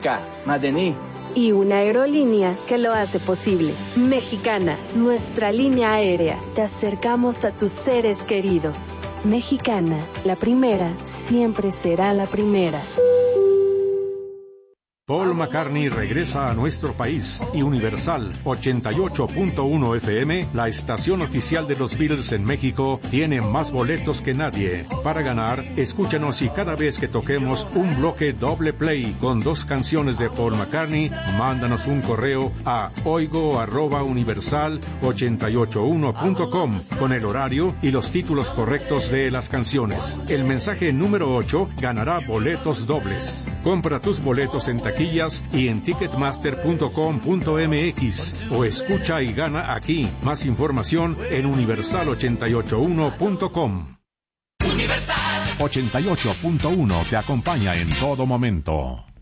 Meca, Madení. Y una aerolínea que lo hace posible. Mexicana, nuestra línea aérea. Te acercamos a tus seres queridos. Mexicana, la primera siempre será la primera. Paul McCartney regresa a nuestro país y Universal 88.1 FM, la estación oficial de los Beatles en México, tiene más boletos que nadie. Para ganar, escúchanos y cada vez que toquemos un bloque doble play con 2 canciones de Paul McCartney, mándanos un correo a oigo@universal881.com con el horario y los títulos correctos de las canciones. El mensaje número 8 ganará boletos dobles. Compra tus boletos en taquillas y en ticketmaster.com.mx o escucha y gana aquí. Más información en universal881.com. Universal 88.1 te acompaña en todo momento.